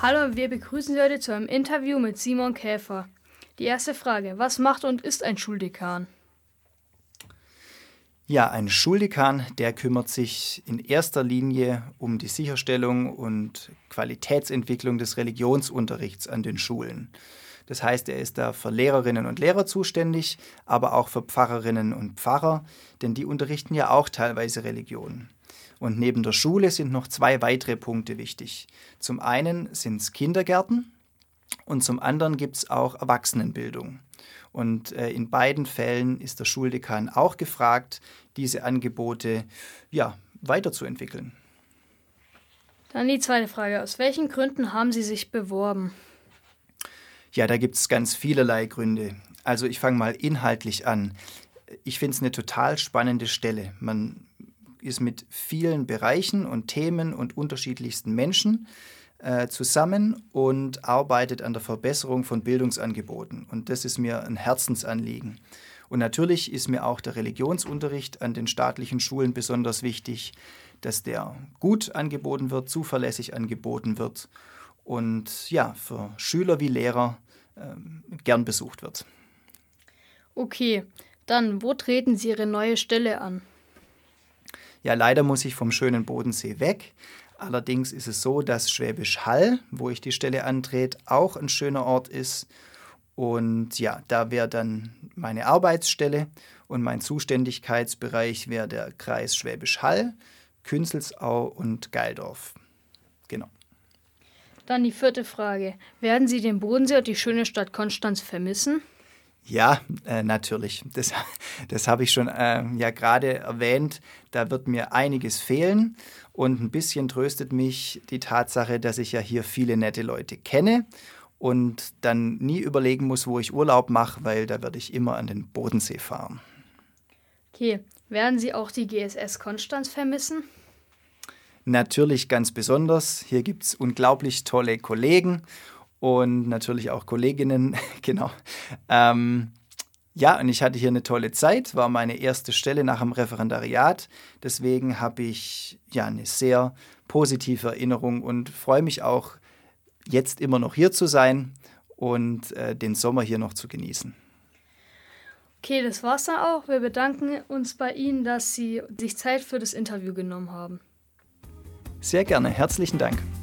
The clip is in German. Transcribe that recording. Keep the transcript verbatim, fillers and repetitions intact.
Hallo, wir begrüßen Sie heute zu einem Interview mit Simon Käfer. Die erste Frage: Was macht und ist ein Schuldekan? Ja, ein Schuldekan, der kümmert sich in erster Linie um die Sicherstellung und Qualitätsentwicklung des Religionsunterrichts an den Schulen. Das heißt, er ist da für Lehrerinnen und Lehrer zuständig, aber auch für Pfarrerinnen und Pfarrer, denn die unterrichten ja auch teilweise Religion. Und neben der Schule sind noch zwei weitere Punkte wichtig. Zum einen sind es Kindergärten und zum anderen gibt es auch Erwachsenenbildung. Und äh, in beiden Fällen ist der Schuldekan auch gefragt, diese Angebote ja, weiterzuentwickeln. Dann die zweite Frage: Aus welchen Gründen haben Sie sich beworben? Ja, da gibt es ganz vielerlei Gründe. Also ich fange mal inhaltlich an. Ich finde es eine total spannende Stelle. Man ist mit vielen Bereichen und Themen und unterschiedlichsten Menschen äh, zusammen und arbeitet an der Verbesserung von Bildungsangeboten. Und das ist mir ein Herzensanliegen. Und natürlich ist mir auch der Religionsunterricht an den staatlichen Schulen besonders wichtig, dass der gut angeboten wird, zuverlässig angeboten wird und ja, für Schüler wie Lehrer ähm, gern besucht wird. Okay, dann wo treten Sie Ihre neue Stelle an? Ja, leider muss ich vom schönen Bodensee weg. Allerdings ist es so, dass Schwäbisch Hall, wo ich die Stelle antrete, auch ein schöner Ort ist. Und ja, da wäre dann meine Arbeitsstelle und mein Zuständigkeitsbereich wäre der Kreis Schwäbisch Hall, Künzelsau und Gaildorf. Genau. Dann die vierte Frage: Werden Sie den Bodensee und die schöne Stadt Konstanz vermissen? Ja, äh, natürlich. Das, das habe ich schon äh, ja gerade erwähnt. Da wird mir einiges fehlen und ein bisschen tröstet mich die Tatsache, dass ich ja hier viele nette Leute kenne und dann nie überlegen muss, wo ich Urlaub mache, weil da werde ich immer an den Bodensee fahren. Okay, werden Sie auch die G S S Konstanz vermissen? Natürlich ganz besonders. Hier gibt es unglaublich tolle Kollegen. Und natürlich auch Kolleginnen, genau. Ähm, ja, und ich hatte hier eine tolle Zeit, war meine erste Stelle nach dem Referendariat. Deswegen habe ich ja eine sehr positive Erinnerung und freue mich auch, jetzt immer noch hier zu sein und äh, den Sommer hier noch zu genießen. Okay, das war's dann auch. Wir bedanken uns bei Ihnen, dass Sie sich Zeit für das Interview genommen haben. Sehr gerne, herzlichen Dank.